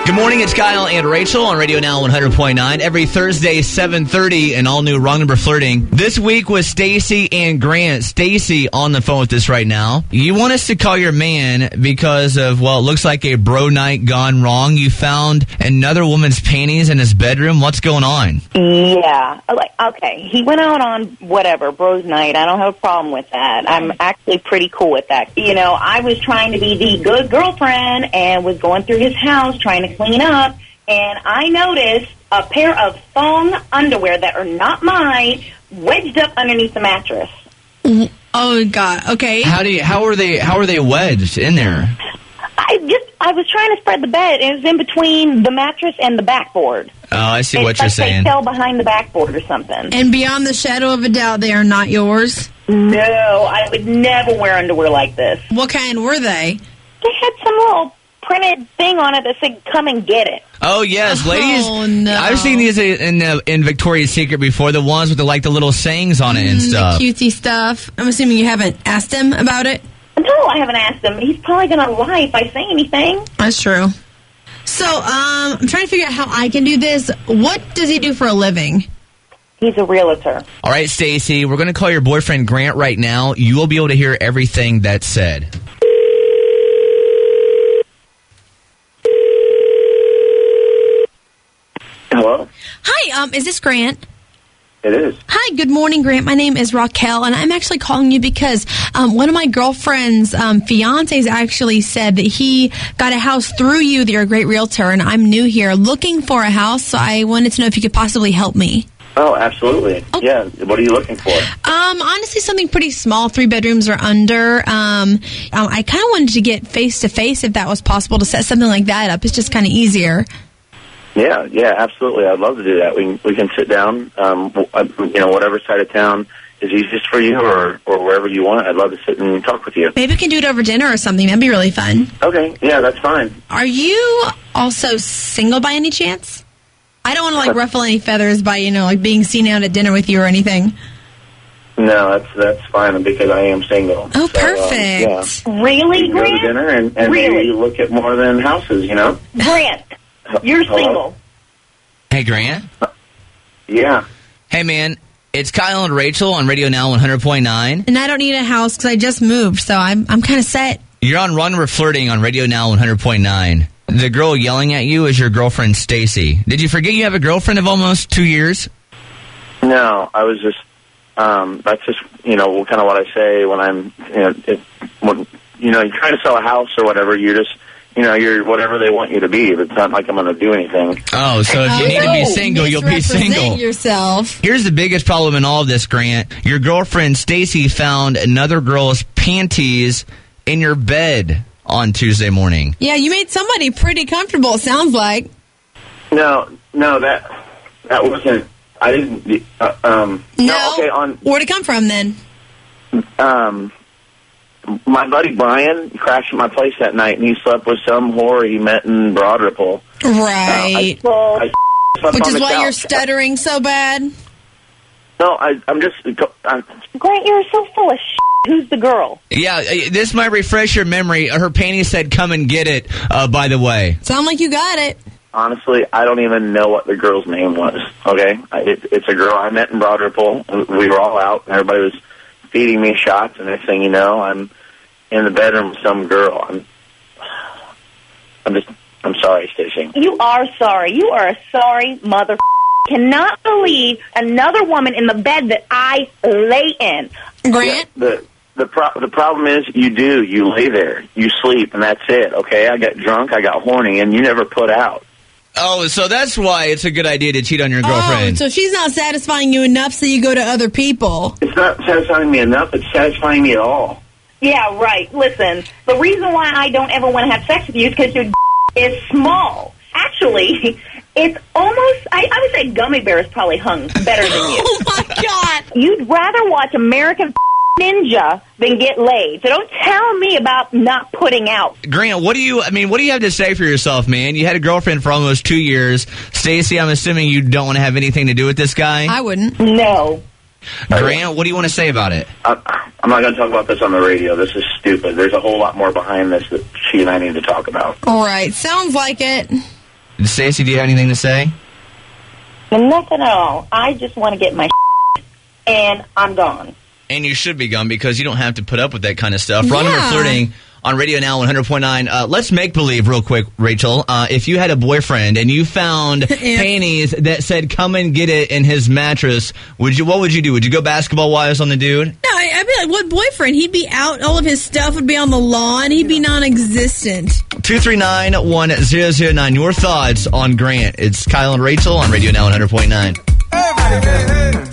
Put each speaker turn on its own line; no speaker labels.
Good morning, it's Kyle and Rachel on Radio Now 100.9. Every Thursday, 7:30, an all-new Wrong Number Flirting. This week was Stacy and Grant. Stacy on the phone with us right now. You want us to call your man because of, well, it looks like a bro night gone wrong. You found another woman's panties in his bedroom. What's going on?
Yeah. Okay, he went out on whatever, bros night. I don't have a problem with that. I'm actually pretty cool with that. You know, I was trying to be the good girlfriend and was going through his house trying to clean up, and I noticed a pair of thong underwear that are not mine wedged up underneath the mattress.
Oh God. Okay.
How are they wedged in there?
I was trying to spread the bed. It was in between the mattress and the backboard.
Oh, I see what you're saying.
They fell behind the backboard or something.
And beyond the shadow of a doubt, they are not yours?
No, I would never wear underwear like this.
What kind were they?
They had some little printed thing on it that said, "Come and get it."
Oh, yes, ladies.
Oh, no.
I've seen these in Victoria's Secret before, the ones with the little sayings on it and stuff.
The cutesy stuff. I'm assuming you haven't asked him about it?
No, I haven't asked him. He's probably going to lie if I say anything.
That's true. So, I'm trying to figure out how I can do this. What does he do for a living?
He's a realtor.
All right, Stacy, we're going to call your boyfriend Grant right now. You will be able to hear everything that's said.
Hello?
Hi, is this Grant?
It is.
Hi, good morning, Grant. My name is Raquel, and I'm actually calling you because one of my girlfriend's fiancés actually said that he got a house through you, that you're a great realtor, and I'm new here looking for a house, so I wanted to know if you could possibly help me.
Oh, absolutely.
Oh.
Yeah. What are you looking for?
Honestly, something pretty small, 3 bedrooms or under. I kind of wanted to get face-to-face if that was possible to set something like that up. It's just kind of easier.
Yeah, absolutely. I'd love to do that. We can sit down, whatever side of town is easiest for you or wherever you want. I'd love to sit and talk with you.
Maybe we can do it over dinner or something. That'd be really fun.
Okay, yeah, that's fine.
Are you also single by any chance? I don't want to ruffle any feathers by, being seen out at dinner with you or anything.
No, that's fine because I am single.
Oh, so, perfect.
Yeah.
Really,
we can go
Grant?
to dinner and
really?
maybe look at more than houses,
Grant, you're
Hello?
single.
Hey, Grant.
Yeah.
Hey, man. It's Kyle and Rachel on Radio Now 100.9.
And I don't need a house because I just moved, so I'm kind of set.
You're on Wrong Number Flirting on Radio Now 100.9. The girl yelling at you is your girlfriend, Stacy. Did you forget you have a girlfriend of almost 2 years?
No, I was just, that's just, kind of what I say when I'm, when you're trying to sell a house or whatever, you're just, you're whatever they want you to be. But it's not like I'm going to do anything.
Oh, so if you need to be single, you'll be single.
Misrepresent yourself.
Here's the biggest problem in all of this, Grant. Your girlfriend, Stacy, found another girl's panties in your bed on Tuesday morning.
Yeah, you made somebody pretty comfortable, it sounds like.
No, that wasn't. I didn't.
No.
Okay.
Where'd it come from then?
My buddy Brian crashed at my place that night, and he slept with some whore he met in Broad Ripple.
Right.
I slept
Which
on
is
the
why
couch.
you're stuttering so bad.
No, I'm just.
Grant, you're so full of shit. Who's the girl?
Yeah, this might refresh your memory. Her panties said, "Come and get it," by the way.
Sound like you got it.
Honestly, I don't even know what the girl's name was, okay? It's a girl I met in Broad Ripple. We were all out, and everybody was feeding me shots, and next thing you know, I'm in the bedroom with some girl. I'm sorry, Stacey.
You are sorry. You are a sorry mother. Cannot believe another woman in the bed that I lay in.
Grant?
The problem is you lay there, you sleep, and that's it, okay? I got drunk, I got horny, and you never put out.
Oh, so that's why it's a good idea to cheat on your girlfriend.
Oh, so she's not satisfying you enough so you go to other people.
It's not satisfying me enough, it's satisfying me at all.
Yeah, right. Listen, the reason why I don't ever want to have sex with you is because your is small. Actually, it's almost, I would say gummy bears probably hung better than you.
Oh, my God.
You'd rather watch American Ninja than get laid. So don't tell me about not putting out.
Grant, what do you have to say for yourself, man? You had a girlfriend for almost 2 years. Stacy, I'm assuming you don't want to have anything to do with this guy?
I wouldn't.
No.
Grant, what do you want to say about it?
I'm not going to talk about this on the radio. This is stupid. There's a whole lot more behind this that she and I need to talk about.
All right. Sounds like it.
Stacey, do you have anything to say?
Nothing at all. I just want to get my and I'm gone.
And you should be gone because you don't have to put up with that kind of stuff. Wrong Number Flirting on Radio Now 100.9. Let's make believe real quick, Rachel. If you had a boyfriend and you found panties that said "come and get it" in his mattress, what would you do? Would you go basketball wives on the dude?
No, I'd be like, what boyfriend? He'd be out. All of his stuff would be on the lawn. He'd be non-existent.
239-1009. Your thoughts on Grant? It's Kyle and Rachel on Radio Now 100.9.